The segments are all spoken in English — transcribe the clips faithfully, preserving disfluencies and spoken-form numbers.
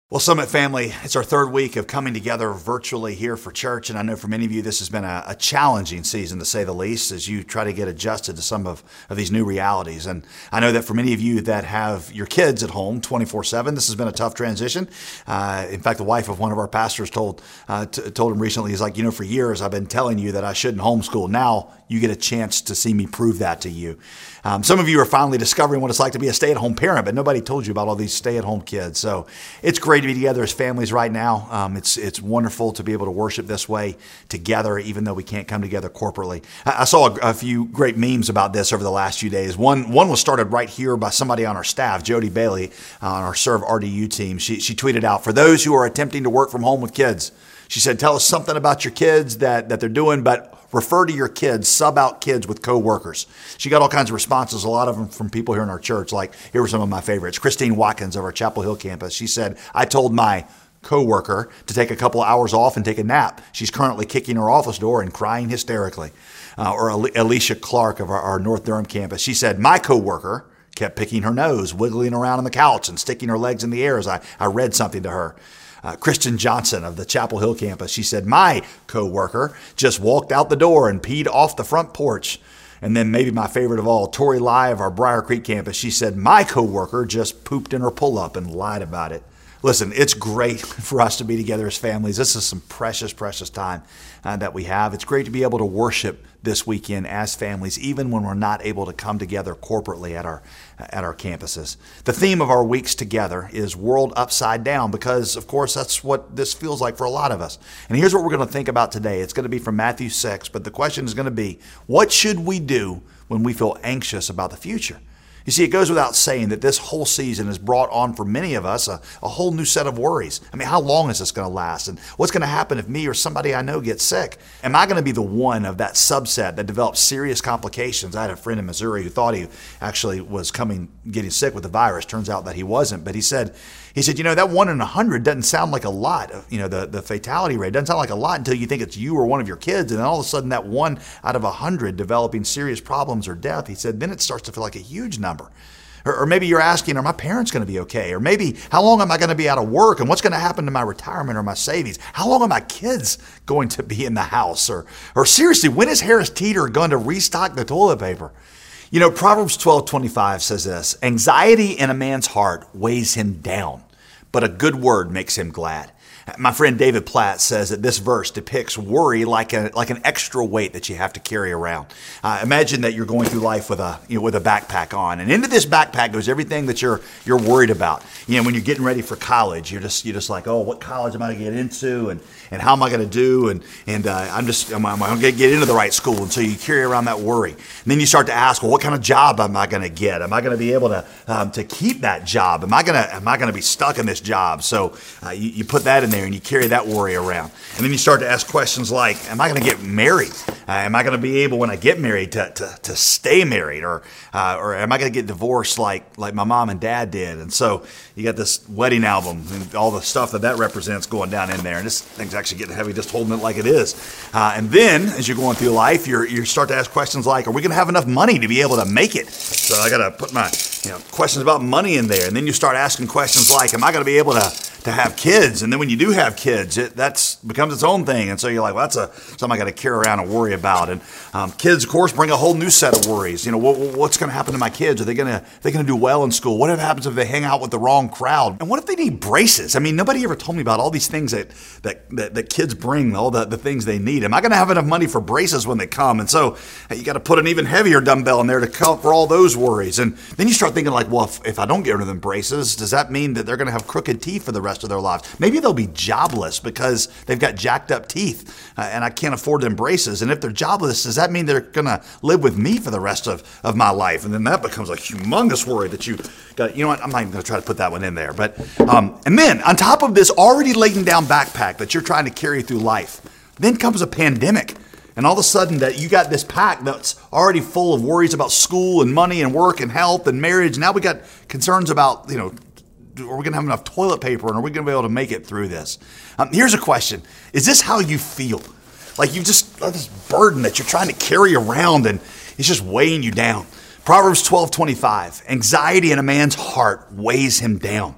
Well, Summit family, it's our third week of coming together virtually here for church. And I know for many of you, this has been a, a challenging season, to say the least, as you try to get adjusted to some of, of these new realities. And I know that for many of you that have your kids at home twenty-four seven, this has been a tough transition. Uh, in fact, the wife of one of our pastors told, uh, t- told him recently, he's like, you know, for years I've been telling you that I shouldn't homeschool. Now you get a chance to see me prove that to you. Um, some of you are finally discovering what it's like to be a stay-at-home parent, but nobody told you about all these stay-at-home kids. So it's great to be together as families right now. Um, it's it's wonderful to be able to worship this way together, even though we can't come together corporately. I, I saw a, a few great memes about this over the last few days. One one was started right here by somebody on our staff, Jody Bailey, uh, on our Serve R D U team. She she tweeted out, "For those who are attempting to work from home with kids," she said, "tell us something about your kids that that they're doing, but refer to your kids, sub out kids with coworkers." She got all kinds of responses, a lot of them from people here in our church. Like, here were some of my favorites. Christine Watkins of our Chapel Hill campus. She said, "I told my coworker to take a couple of hours off and take a nap. She's currently kicking her office door and crying hysterically." Uh, or Alicia Clark of our, our North Durham campus. She said, "My coworker kept picking her nose, wiggling around on the couch and sticking her legs in the air as I, I read something to her." Uh, Kristen Johnson of the Chapel Hill campus, she said, "My coworker just walked out the door and peed off the front porch." And then maybe my favorite of all, Tori Lai of our Briar Creek campus, she said, "My coworker just pooped in her pull-up and lied about it." Listen, it's great for us to be together as families. This is some precious, precious time uh, that we have. It's great to be able to worship this weekend as families, even when we're not able to come together corporately at our at our campuses. The theme of our weeks together is World Upside Down, because, of course, that's what this feels like for a lot of us. And here's what we're going to think about today. It's going to be from Matthew six, but the question is going to be, what should we do when we feel anxious about the future? You see, it goes without saying that this whole season has brought on for many of us a, a whole new set of worries. I mean, how long is this going to last? And what's going to happen if me or somebody I know gets sick? Am I going to be the one of that subset that develops serious complications? I had a friend in Missouri who thought he actually was coming, getting sick with the virus. Turns out that he wasn't. But he said, he said, you know, that one in a hundred doesn't sound like a lot. You know, the, the fatality rate doesn't sound like a lot until you think it's you or one of your kids. And then all of a sudden that one out of a hundred developing serious problems or death, he said, then it starts to feel like a huge number. Or, or maybe you're asking, are my parents going to be okay? Or maybe, how long am I going to be out of work? And what's going to happen to my retirement or my savings? How long are my kids going to be in the house? Or, or seriously, when is Harris Teeter going to restock the toilet paper? You know, Proverbs twelve twenty-five says this, "Anxiety in a man's heart weighs him down, but a good word makes him glad." My friend David Platt says that this verse depicts worry like a like an extra weight that you have to carry around. Uh, imagine that you're going through life with a you know with a backpack on, and into this backpack goes everything that you're you're worried about. You know, when you're getting ready for college, you're just you're just like, oh, what college am I going to get into, and and how am I going to do, and and uh, I'm just am I, am I going to get into the right school? And so you carry around that worry, and then you start to ask, well, what kind of job am I going to get? Am I going to be able to um, to keep that job? Am I going to am I going to be stuck in this job? So uh, you, you put that in there, and you carry that worry around. And then you start to ask questions like, am I going to get married? Uh, am I going to be able, when I get married, to to, to stay married? Or uh, or am I going to get divorced like, like my mom and dad did? And so you got this wedding album and all the stuff that that represents going down in there. And this thing's actually getting heavy just holding it like it is. Uh, and then, as you're going through life, you're, you start to ask questions like, are we going to have enough money to be able to make it? So I got to put my you know questions about money in there. And then you start asking questions like, am I going to be able to to have kids? And then when you do have kids, it that's becomes its own thing. And so you're like, well, that's a something I got to carry around and worry about. And um, kids, of course, bring a whole new set of worries. You know, what, what's going to happen to my kids? Are they going to they going to do well in school? What happens if they hang out with the wrong crowd? And what if they need braces? I mean, nobody ever told me about all these things that that that, that kids bring, all the, the things they need. Am I going to have enough money for braces when they come? And so you got to put an even heavier dumbbell in there to cover all those worries. And then you start thinking like, well, if, if I don't get rid of them braces, does that mean that they're going to have crooked teeth for the rest of their lives? Maybe they'll be jobless because they've got jacked up teeth uh, and I can't afford them braces. And if they're jobless, does that mean they're going to live with me for the rest of, of my life? And then that becomes a humongous worry that you got. You know what? I'm not even going to try to put that one in there. But um, and then on top of this already laden down backpack that you're trying to carry through life, then comes a pandemic. And all of a sudden that you got this pack that's already full of worries about school and money and work and health and marriage. Now we got concerns about, you know, are we going to have enough toilet paper, and are we going to be able to make it through this? Um, here's a question. Is this how you feel? Like you just got this burden that you're trying to carry around and it's just weighing you down. Proverbs twelve twenty-five, anxiety in a man's heart weighs him down,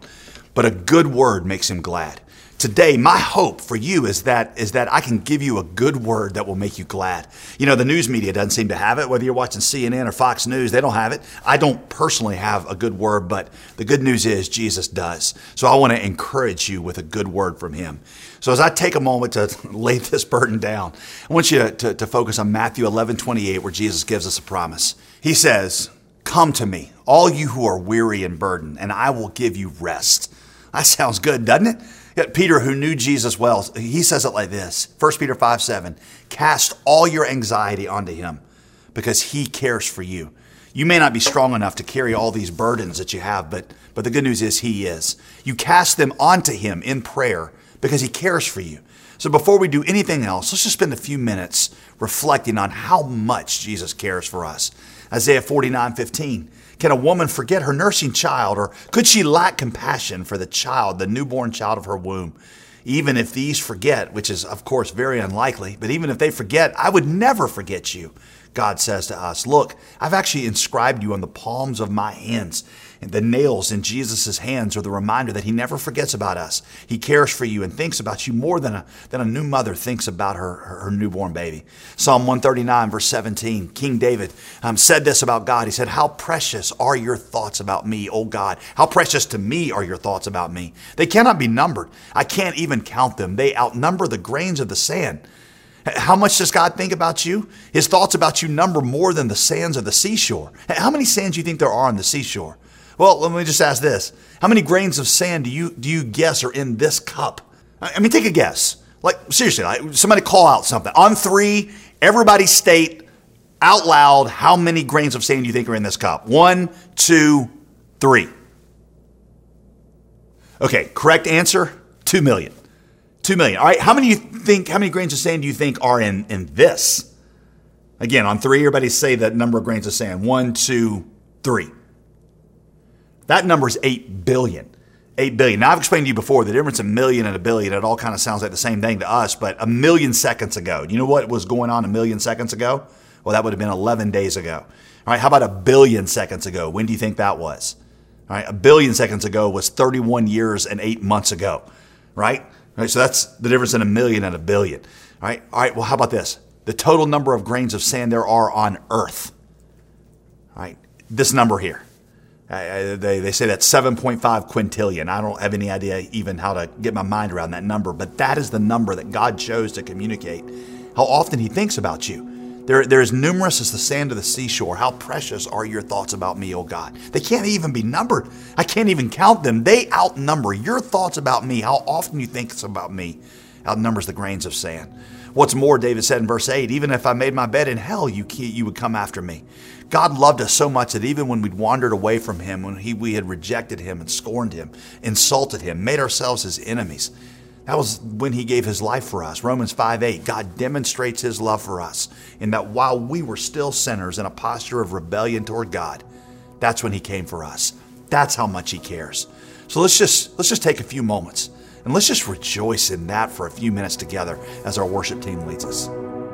but a good word makes him glad. Today, my hope for you is that is that I can give you a good word that will make you glad. You know, the news media doesn't seem to have it. Whether you're watching C N N or Fox News, they don't have it. I don't personally have a good word, but the good news is Jesus does. So I want to encourage you with a good word from him. So as I take a moment to lay this burden down, I want you to, to, to focus on Matthew eleven twenty-eight, where Jesus gives us a promise. He says, "Come to me, all you who are weary and burdened, and I will give you rest." That sounds good, doesn't it? Yet Peter, who knew Jesus well, he says it like this, First Peter five seven, "Cast all your anxiety onto him because he cares for you." You may not be strong enough to carry all these burdens that you have, but, but the good news is he is. You cast them onto him in prayer because he cares for you. So before we do anything else, let's just spend a few minutes reflecting on how much Jesus cares for us. Isaiah forty-nine fifteen. Can a woman forget her nursing child, or could she lack compassion for the child, the newborn child of her womb? Even if these forget, which is of course very unlikely, but even if they forget, I would never forget you. God says to us, look, I've actually inscribed you on the palms of my hands. And the nails in Jesus' hands are the reminder that he never forgets about us. He cares for you and thinks about you more than a, than a new mother thinks about her, her, her newborn baby. Psalm one thirty-nine, verse seventeen, King David um, said this about God. He said, "How precious are your thoughts about me, O God. How precious to me are your thoughts about me. They cannot be numbered. I can't even count them. They outnumber the grains of the sand." How much does God think about you? His thoughts about you number more than the sands of the seashore. How many sands do you think there are on the seashore? Well, let me just ask this. How many grains of sand do you do you guess are in this cup? I mean, take a guess. Like, seriously, like, somebody call out something. On three, everybody state out loud how many grains of sand you think are in this cup. One, two, three. Okay, correct answer, two million. Two million. All right, how many you think, how many grains of sand do you think are in, in this? Again, on three, everybody say the number of grains of sand. One, two, three. That number is eight billion. eight billion. Now, I've explained to you before the difference in a million and a billion. It all kind of sounds like the same thing to us, but a million seconds ago, you know what was going on a million seconds ago? Well, that would have been eleven days ago. All right, how about a billion seconds ago? When do you think that was? All right, a billion seconds ago was thirty-one years and eight months ago, right? All right, so that's the difference in a million and a billion. All right, all right. Well, how about this? The total number of grains of sand there are on Earth. All right, this number here. Uh, they, they say that's seven point five quintillion. I don't have any idea even how to get my mind around that number, but that is the number that God chose to communicate how often he thinks about you. They're, they're as numerous as the sand of the seashore. How precious are your thoughts about me, O God? They can't even be numbered. I can't even count them. They outnumber your thoughts about me. How often you think about me outnumbers the grains of sand. What's more, David said in verse eight, even if I made my bed in hell, you, you would come after me. God loved us so much that even when we'd wandered away from him, when he, we had rejected him and scorned him, insulted him, made ourselves his enemies, that was when he gave his life for us. Romans five eight, God demonstrates his love for us in that while we were still sinners in a posture of rebellion toward God, that's when he came for us. That's how much he cares. So let's just let's just take a few moments and let's just rejoice in that for a few minutes together as our worship team leads us.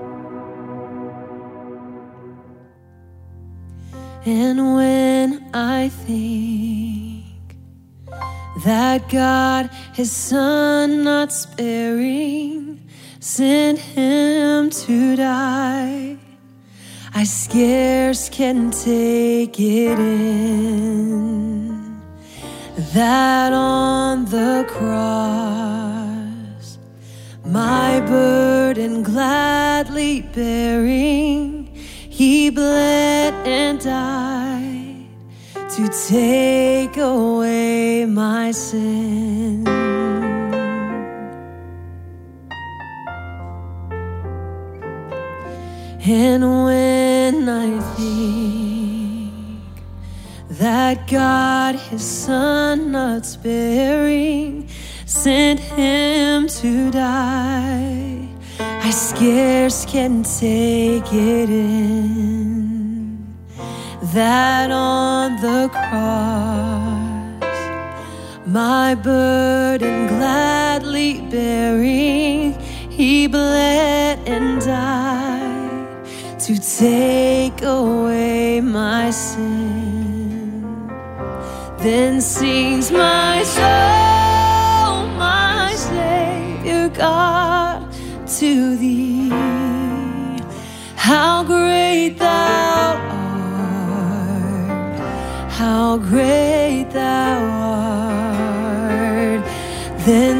And when I think that God, his son not sparing, sent him to die, I scarce can take it in, that on the cross, my burden gladly bearing, he bled and died to take away my sin. And when I think that God, his son not sparing, sent him to die, I scarce can take it in, that on the cross, my burden gladly bearing, he bled and died to take away my sin. Then sings my soul,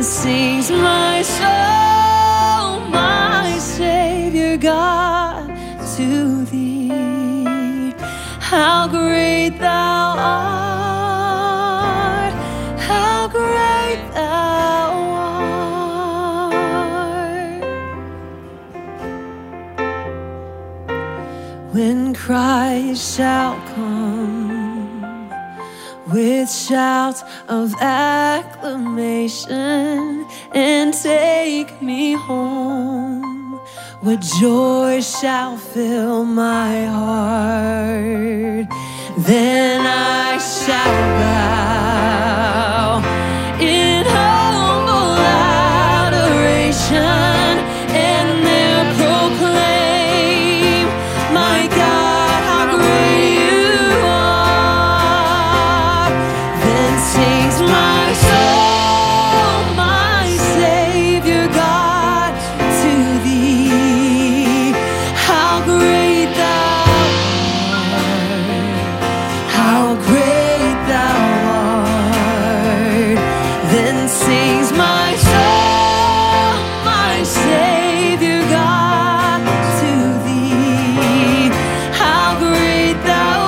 sings my soul, my Savior God, to thee. How great thou art, how great thou art. When Christ shall come with shouts of acclamation and take me home, what joy shall fill my heart. Then I shall bow in humble adoration and there proclaim, my God, how great you are. Then sings my soul, my Savior God, to thee. How great thou art, how great thou art. Then sings my soul, my Savior God, to thee. How great thou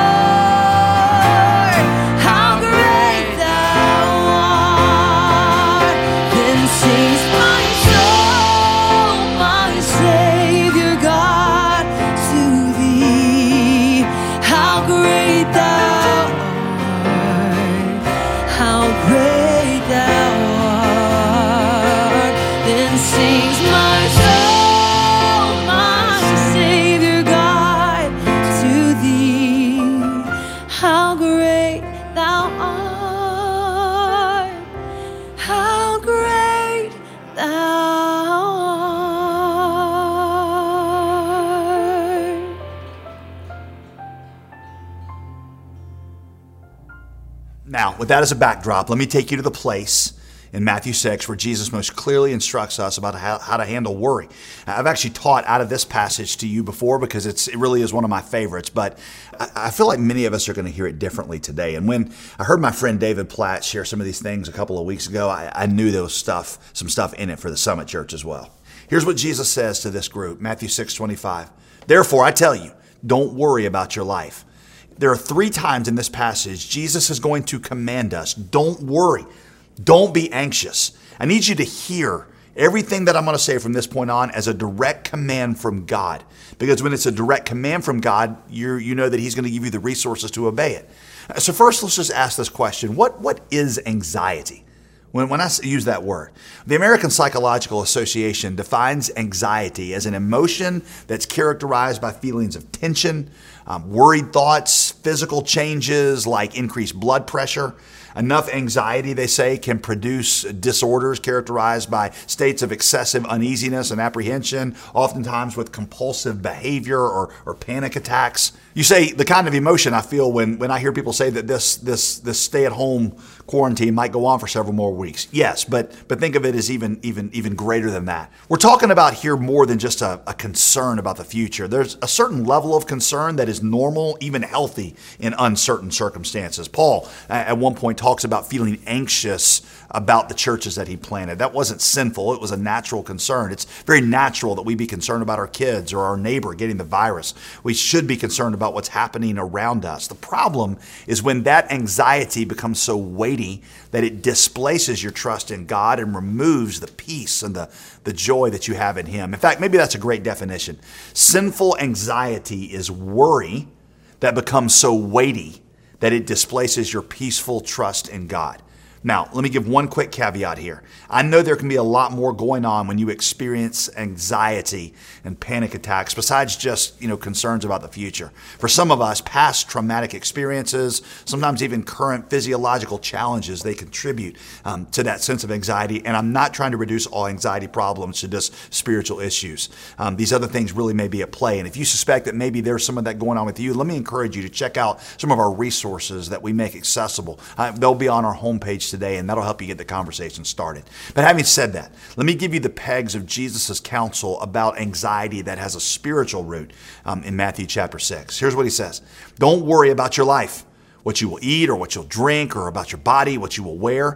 art, how great thou art. Then sings my soul, my Savior God, to thee. How great thou art, how great thou art. Then sings my soul, my Savior God, to thee. How great thou art, how great thou art. Now, with that as a backdrop, let me take you to the place in Matthew six where Jesus most clearly instructs us about how, how to handle worry. I've actually taught out of this passage to you before because it's, it really is one of my favorites, but I, I feel like many of us are going to hear it differently today. And when I heard my friend David Platt share some of these things a couple of weeks ago, I, I knew there was stuff, some stuff in it for the Summit Church as well. Here's what Jesus says to this group, Matthew six twenty-five. Therefore, I tell you, don't worry about your life. There are three times in this passage Jesus is going to command us, don't worry, don't be anxious. I need you to hear everything that I'm going to say from this point on as a direct command from God. Because when it's a direct command from God, you you know that He's going to give you the resources to obey it. So first, let's just ask this question. What What is anxiety? When, when I use that word, the American Psychological Association defines anxiety as an emotion that's characterized by feelings of tension, um, worried thoughts, physical changes like increased blood pressure. Enough anxiety, they say, can produce disorders characterized by states of excessive uneasiness and apprehension, oftentimes with compulsive behavior or, or panic attacks. You say the kind of emotion I feel when, when I hear people say that this this this stay-at-home quarantine might go on for several more weeks. Yes, but but think of it as even even even greater than that. We're talking about here more than just a, a concern about the future. There's a certain level of concern that is normal, even healthy in uncertain circumstances. Paul at one point talks about feeling anxious about the churches that he planted. That wasn't sinful. It was a natural concern. It's very natural that we be concerned about our kids or our neighbor getting the virus. We should be concerned about what's happening around us. The problem is when that anxiety becomes so weighty that it displaces your trust in God and removes the peace and the, the joy that you have in Him. In fact, maybe that's a great definition. Sinful anxiety is worry that becomes so weighty that it displaces your peaceful trust in God. Now, let me give one quick caveat here. I know there can be a lot more going on when you experience anxiety and panic attacks besides just, you know, concerns about the future. For some of us, past traumatic experiences, sometimes even current physiological challenges, they contribute um, to that sense of anxiety. And I'm not trying to reduce all anxiety problems to just spiritual issues. Um, these other things really may be at play. And if you suspect that maybe there's some of that going on with you, let me encourage you to check out some of our resources that we make accessible. Uh, they'll be on our homepage today, and that'll help you get the conversation started. But having said that, let me give you the pegs of Jesus' counsel about anxiety that has a spiritual root um, in Matthew chapter six. Here's what he says. Don't worry about your life, what you will eat or what you'll drink, or about your body, what you will wear.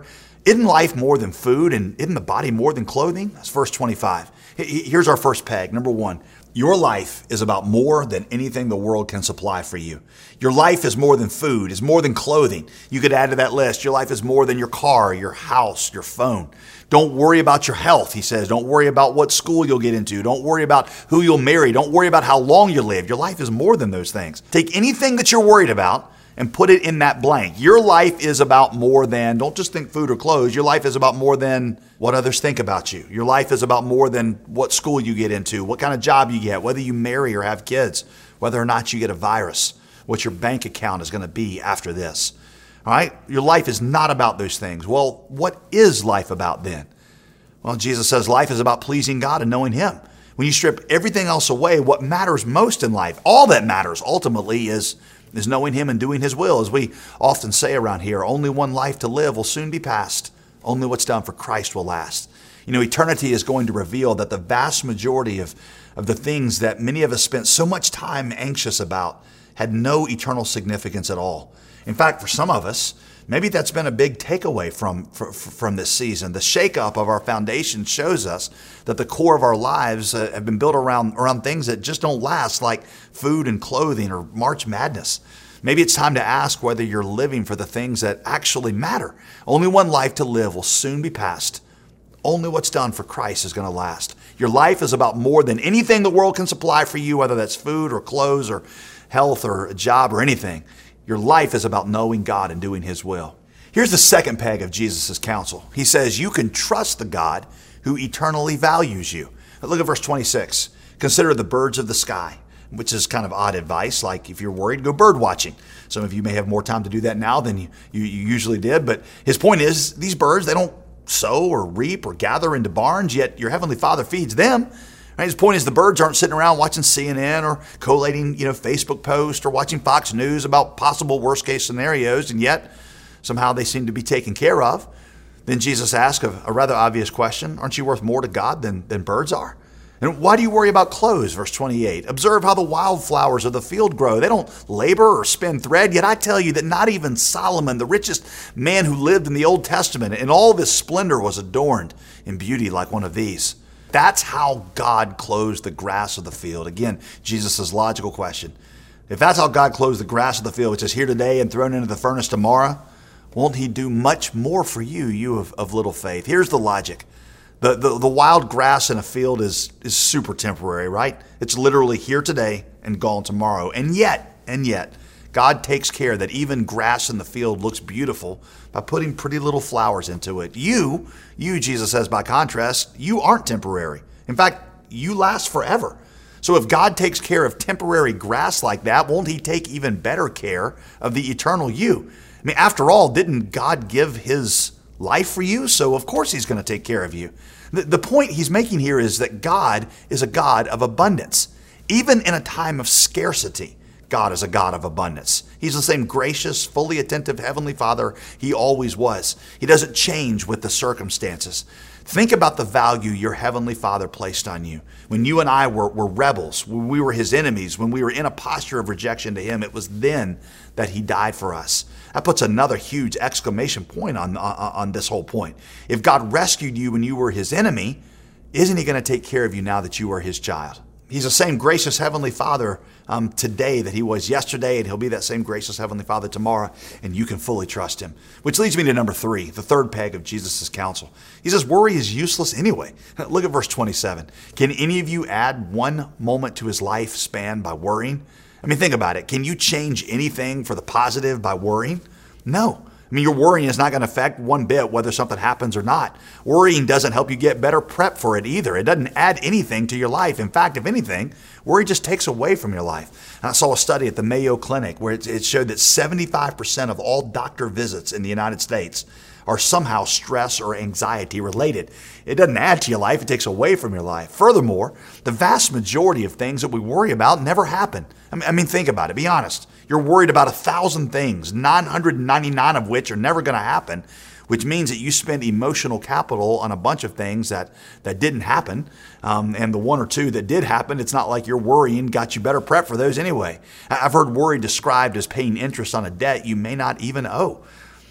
Isn't life more than food, and isn't the body more than clothing? That's verse twenty-five. Here's our first peg. Number one, your life is about more than anything the world can supply for you. Your life is more than food, is more than clothing. You could add to that list. Your life is more than your car, your house, your phone. Don't worry about your health, he says. Don't worry about what school you'll get into. Don't worry about who you'll marry. Don't worry about how long you live. Your life is more than those things. Take anything that you're worried about and put it in that blank. Your life is about more than, don't just think food or clothes. Your life is about more than what others think about you. Your life is about more than what school you get into, what kind of job you get, whether you marry or have kids, whether or not you get a virus, what your bank account is going to be after this. All right? Your life is not about those things. Well, what is life about then? Well, Jesus says life is about pleasing God and knowing Him. When you strip everything else away, what matters most in life, all that matters ultimately is is knowing Him and doing His will. As we often say around here, only one life to live will soon be past. Only what's done for Christ will last. You know, eternity is going to reveal that the vast majority of, of the things that many of us spent so much time anxious about had no eternal significance at all. In fact, for some of us, maybe that's been a big takeaway from, from, from this season. The shakeup of our foundation shows us that the core of our lives uh, have been built around, around things that just don't last, like food and clothing or March Madness. Maybe it's time to ask whether you're living for the things that actually matter. Only one life to live will soon be past. Only what's done for Christ is going to last. Your life is about more than anything the world can supply for you, whether that's food or clothes or health or a job or anything. Your life is about knowing God and doing His will. Here's the second peg of Jesus' counsel. He says you can trust the God who eternally values you. Look at verse twenty-six. Consider the birds of the sky, which is kind of odd advice. Like if you're worried, go bird watching. Some of you may have more time to do that now than you, you, you usually did. But his point is these birds, they don't sow or reap or gather into barns, yet your heavenly Father feeds them. Right? His point is the birds aren't sitting around watching C N N or collating, you know, Facebook posts or watching Fox News about possible worst case scenarios, and yet somehow they seem to be taken care of. Then Jesus asked a, a rather obvious question. Aren't you worth more to God than, than birds are? And why do you worry about clothes? Verse twenty-eight. Observe how the wildflowers of the field grow. They don't labor or spin thread. Yet I tell you that not even Solomon, the richest man who lived in the Old Testament, in all of his splendor was adorned in beauty like one of these. That's how God clothes the grass of the field. Again, Jesus' logical question. If that's how God clothes the grass of the field, which is here today and thrown into the furnace tomorrow, won't He do much more for you, you of, of little faith? Here's the logic. The, the, the wild grass in a field is, is super temporary, right? It's literally here today and gone tomorrow. And yet, and yet, God takes care that even grass in the field looks beautiful by putting pretty little flowers into it. You, you, Jesus says, by contrast, you aren't temporary. In fact, you last forever. So if God takes care of temporary grass like that, won't He take even better care of the eternal you? I mean, after all, didn't God give His life for you? So of course He's going to take care of you. The, the point He's making here is that God is a God of abundance. Even in a time of scarcity, God is a God of abundance. He's the same gracious, fully attentive Heavenly Father He always was. He doesn't change with the circumstances. Think about the value your Heavenly Father placed on you. When you and I were, were rebels, when we were His enemies, when we were in a posture of rejection to Him, it was then that He died for us. That puts another huge exclamation point on, on, on this whole point. If God rescued you when you were His enemy, isn't He going to take care of you now that you are His child? He's the same gracious Heavenly Father um, today that He was yesterday, and He'll be that same gracious Heavenly Father tomorrow, and you can fully trust Him. Which leads me to number three, the third peg of Jesus' counsel. He says worry is useless anyway. Look at verse twenty-seven. Can any of you add one moment to his lifespan by worrying? I mean, think about it. Can you change anything for the positive by worrying? No. I mean, your worrying is not going to affect one bit whether something happens or not. Worrying doesn't help you get better prep for it either. It doesn't add anything to your life. In fact, if anything, worry just takes away from your life. And I saw a study at the Mayo Clinic where it, it showed that seventy-five percent of all doctor visits in the United States are somehow stress or anxiety related. It doesn't add to your life, it takes away from your life. Furthermore, the vast majority of things that we worry about never happen. I mean, I mean think about it, be honest. You're worried about a thousand things, nine hundred ninety-nine of which are never going to happen, which means that you spend emotional capital on a bunch of things that, that didn't happen. Um, and the one or two that did happen, it's not like your worrying got you better prep for those anyway. I've heard worry described as paying interest on a debt you may not even owe.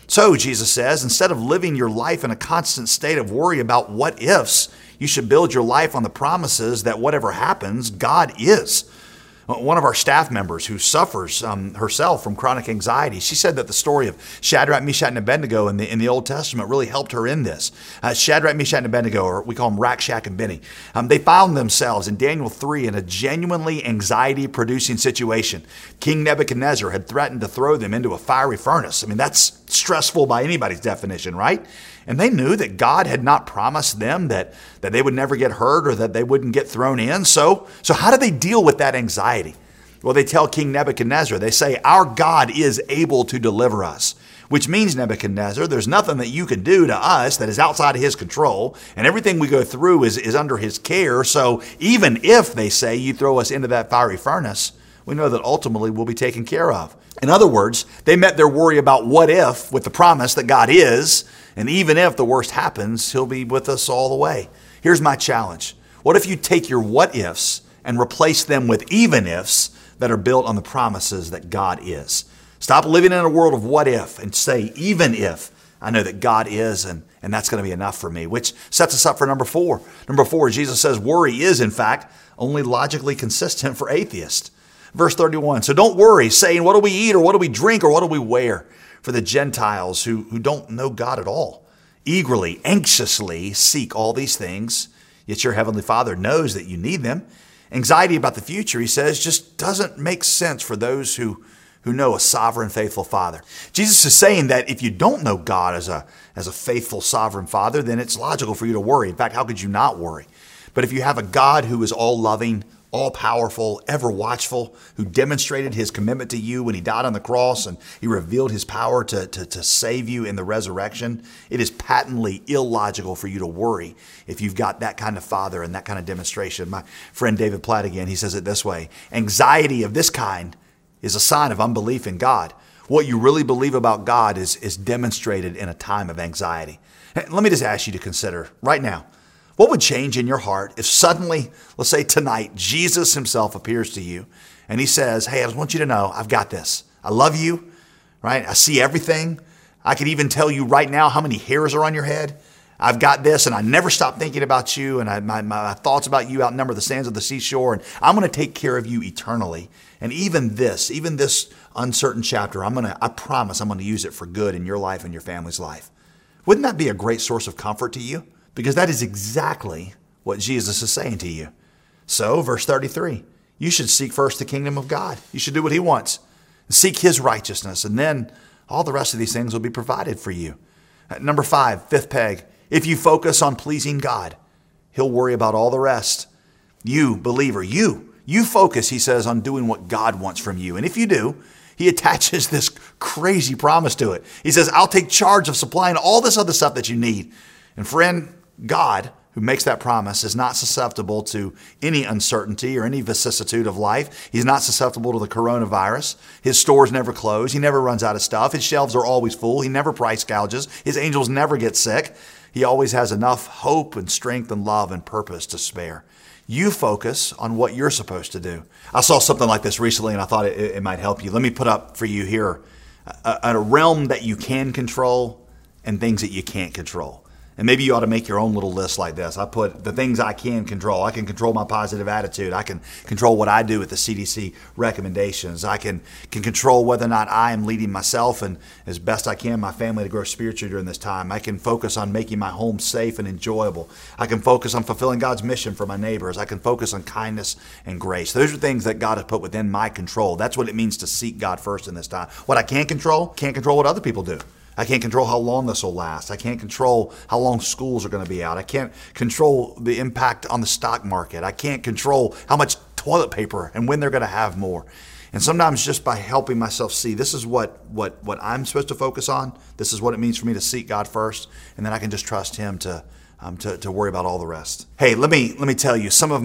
So, Jesus says, instead of living your life in a constant state of worry about what ifs, you should build your life on the promises that whatever happens, God is. One of our staff members who suffers um, herself from chronic anxiety, she said that the story of Shadrach, Meshach, and Abednego in the in the Old Testament really helped her in this. Uh, Shadrach, Meshach, and Abednego, or we call them Rack, Shack, and Benny, um, they found themselves in Daniel three in a genuinely anxiety-producing situation. King Nebuchadnezzar had threatened to throw them into a fiery furnace. I mean, that's stressful by anybody's definition, right? And they knew that God had not promised them that, that they would never get hurt or that they wouldn't get thrown in. So, so how do they deal with that anxiety? Well, they tell King Nebuchadnezzar, they say, our God is able to deliver us, which means, Nebuchadnezzar, there's nothing that you can do to us that is outside of his control, and everything we go through is, is under his care. So even if, they say, you throw us into that fiery furnace, we know that ultimately we'll be taken care of. In other words, they met their worry about what if with the promise that God is, and even if the worst happens, he'll be with us all the way. Here's my challenge. What if you take your what ifs and replace them with even ifs that are built on the promises that God is? Stop living in a world of what if and say, even if I know that God is, and, and that's going to be enough for me, which sets us up for number four. Number four, Jesus says worry is, in fact, only logically consistent for atheists. Verse thirty-one, so don't worry, saying, what do we eat, or what do we drink, or what do we wear? For the Gentiles who, who don't know God at all, eagerly, anxiously seek all these things, yet your heavenly Father knows that you need them. Anxiety about the future, he says, just doesn't make sense for those who, who know a sovereign, faithful Father. Jesus is saying that if you don't know God as a, as a faithful, sovereign Father, then it's logical for you to worry. In fact, how could you not worry? But if you have a God who is all-loving, all-powerful, ever-watchful, who demonstrated his commitment to you when he died on the cross and he revealed his power to, to, to save you in the resurrection, it is patently illogical for you to worry if you've got that kind of Father and that kind of demonstration. My friend David Platt, again, he says it this way, anxiety of this kind is a sign of unbelief in God. What you really believe about God is, is demonstrated in a time of anxiety. Let me just ask you to consider right now, what would change in your heart if suddenly, let's say tonight, Jesus himself appears to you and he says, hey, I just want you to know I've got this. I love you, right? I see everything. I could even tell you right now how many hairs are on your head. I've got this, and I never stop thinking about you, and I, my, my thoughts about you outnumber the sands of the seashore, and I'm going to take care of you eternally. And even this, even this uncertain chapter, I'm going to, I promise I'm going to use it for good in your life and your family's life. Wouldn't that be a great source of comfort to you? Because that is exactly what Jesus is saying to you. So, verse thirty-three, you should seek first the kingdom of God. You should do what he wants. Seek his righteousness, and then all the rest of these things will be provided for you. Number five, fifth peg, if you focus on pleasing God, he'll worry about all the rest. You, believer, you, you focus, he says, on doing what God wants from you. And if you do, he attaches this crazy promise to it. He says, I'll take charge of supplying all this other stuff that you need. And friend, God, who makes that promise, is not susceptible to any uncertainty or any vicissitude of life. He's not susceptible to the coronavirus. His stores never close. He never runs out of stuff. His shelves are always full. He never price gouges. His angels never get sick. He always has enough hope and strength and love and purpose to spare. You focus on what you're supposed to do. I saw something like this recently, and I thought it, it might help you. Let me put up for you here a, a realm that you can control and things that you can't control. And maybe you ought to make your own little list like this. I put the things I can control. I can control my positive attitude. I can control what I do with the C D C recommendations. I can, can control whether or not I am leading myself and as best I can my family to grow spiritually during this time. I can focus on making my home safe and enjoyable. I can focus on fulfilling God's mission for my neighbors. I can focus on kindness and grace. Those are things that God has put within my control. That's what it means to seek God first in this time. What I can't control, can't control what other people do. I can't control how long this will last. I can't control how long schools are going to be out. I can't control the impact on the stock market. I can't control how much toilet paper and when they're going to have more. And sometimes just by helping myself see this is what, what, what I'm supposed to focus on, this is what it means for me to seek God first, and then I can just trust him to, um, to, to worry about all the rest. Hey, let me, let me tell you, some of my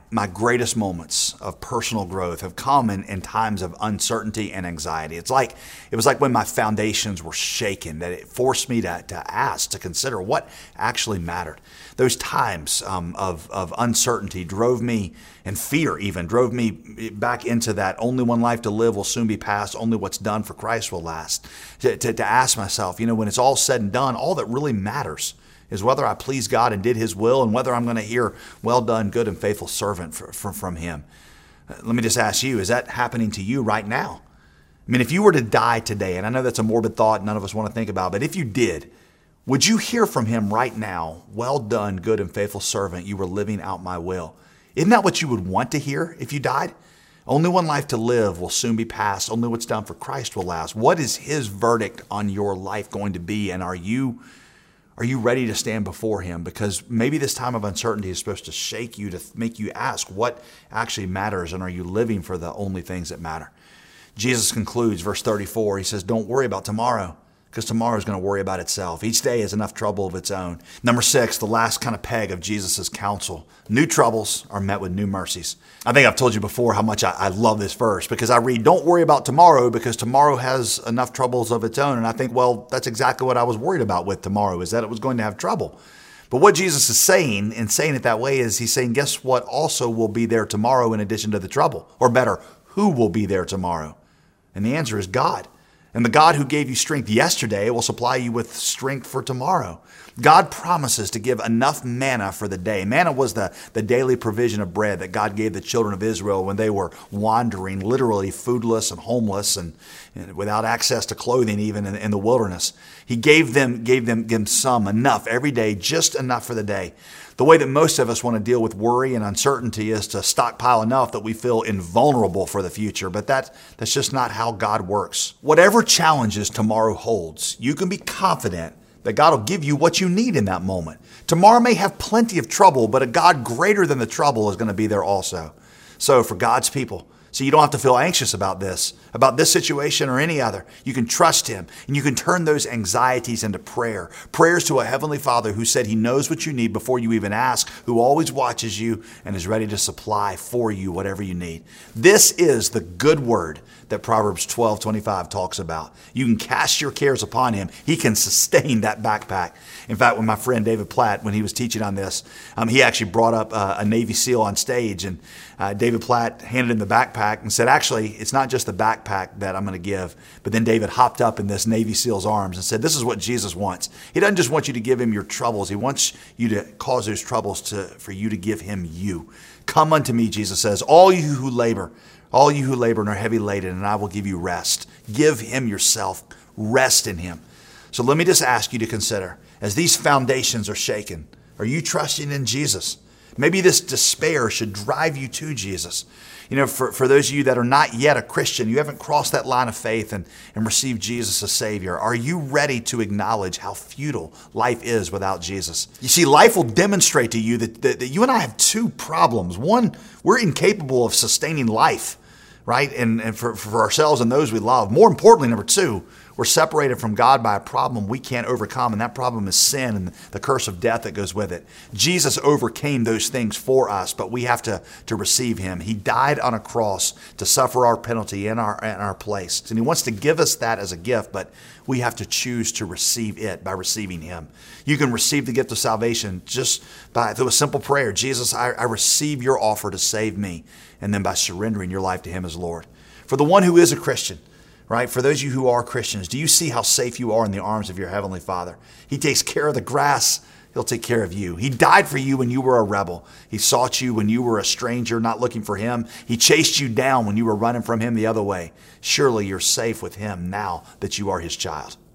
my greatest moments of personal growth have come in, in times of uncertainty and anxiety. It's like it was like when my foundations were shaken, that it forced me to, to ask, to consider what actually mattered. Those times um, of, of uncertainty drove me, and fear even, drove me back into that only one life to live will soon be past, only what's done for Christ will last. To, to, to ask myself, you know, when it's all said and done, all that really matters is whether I please God and did His will, and whether I'm going to hear, well done, good and faithful servant for, for, from Him. Let me just ask you, is that happening to you right now? I mean, if you were to die today, and I know that's a morbid thought none of us want to think about, but if you did, would you hear from Him right now, well done, good and faithful servant, you were living out my will? Isn't that what you would want to hear if you died? Only one life to live will soon be past. Only what's done for Christ will last. What is His verdict on your life going to be? And are you Are you ready to stand before Him? Because maybe this time of uncertainty is supposed to shake you, to make you ask what actually matters, and are you living for the only things that matter? Jesus concludes, verse thirty-four, He says, don't worry about tomorrow, because tomorrow is going to worry about itself. Each day has enough trouble of its own. Number six, the last kind of peg of Jesus' counsel. New troubles are met with new mercies. I think I've told you before how much I, I love this verse, because I read, don't worry about tomorrow, because tomorrow has enough troubles of its own. And I think, well, that's exactly what I was worried about with tomorrow, is that it was going to have trouble. But what Jesus is saying, in saying it that way, is He's saying, guess what also will be there tomorrow in addition to the trouble? Or better, who will be there tomorrow? And the answer is God. And the God who gave you strength yesterday will supply you with strength for tomorrow. God promises to give enough manna for the day. Manna was the, the daily provision of bread that God gave the children of Israel when they were wandering, literally foodless and homeless and, and without access to clothing even in, in the wilderness. He gave them, gave them, gave them some, enough every day, just enough for the day. The way that most of us want to deal with worry and uncertainty is to stockpile enough that we feel invulnerable for the future, but that, that's just not how God works. Whatever challenges tomorrow holds, you can be confident that God will give you what you need in that moment. Tomorrow may have plenty of trouble, but a God greater than the trouble is going to be there also. So for God's people, so you don't have to feel anxious about this, about this situation or any other. You can trust Him, and you can turn those anxieties into prayer. Prayers to a Heavenly Father who said He knows what you need before you even ask, who always watches you and is ready to supply for you whatever you need. This is the good word that Proverbs twelve twenty-five talks about. You can cast your cares upon Him. He can sustain that backpack. In fact, when my friend David Platt, when he was teaching on this, um, he actually brought up uh, a Navy SEAL on stage, and uh, David Platt handed him the backpack and said, actually, it's not just the backpack that I'm going to give. But then David hopped up in this Navy SEAL's arms and said, this is what Jesus wants. He doesn't just want you to give Him your troubles. He wants you to cause those troubles to for you to give Him you. Come unto me, Jesus says, all you who labor, all you who labor and are heavy laden, and I will give you rest. Give Him yourself. Rest in Him. So let me just ask you to consider, as these foundations are shaken, are you trusting in Jesus? Maybe this despair should drive you to Jesus. You know, for, for those of you that are not yet a Christian, you haven't crossed that line of faith and, and received Jesus as Savior. Are you ready to acknowledge how futile life is without Jesus? You see, life will demonstrate to you that, that, that you and I have two problems. One, we're incapable of sustaining life, right? And, and for, for ourselves and those we love. More importantly, number two, we're separated from God by a problem we can't overcome, and that problem is sin and the curse of death that goes with it. Jesus overcame those things for us, but we have to, to receive Him. He died on a cross to suffer our penalty in our, in our place. And He wants to give us that as a gift, but we have to choose to receive it by receiving Him. You can receive the gift of salvation just by through a simple prayer. Jesus, I, I receive your offer to save me, and then by surrendering your life to Him as Lord. For the one who is a Christian, right? For those of you who are Christians, do you see how safe you are in the arms of your Heavenly Father? He takes care of the grass. He'll take care of you. He died for you when you were a rebel. He sought you when you were a stranger, not looking for Him. He chased you down when you were running from Him the other way. Surely you're safe with Him now that you are His child.